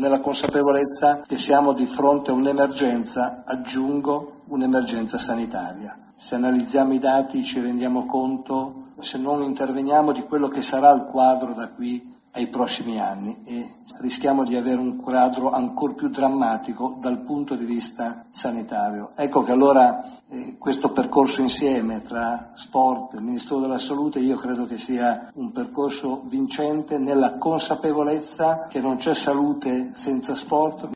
nella consapevolezza che siamo di fronte a un'emergenza, aggiungo, un'emergenza sanitaria. Se analizziamo i dati ci rendiamo conto, se non interveniamo, di quello che sarà il quadro da qui ai prossimi anni, e rischiamo di avere un quadro ancor più drammatico dal punto di vista sanitario. Ecco che allora questo percorso insieme tra sport e il Ministero della Salute io credo che sia un percorso vincente, nella consapevolezza che non c'è salute senza sport.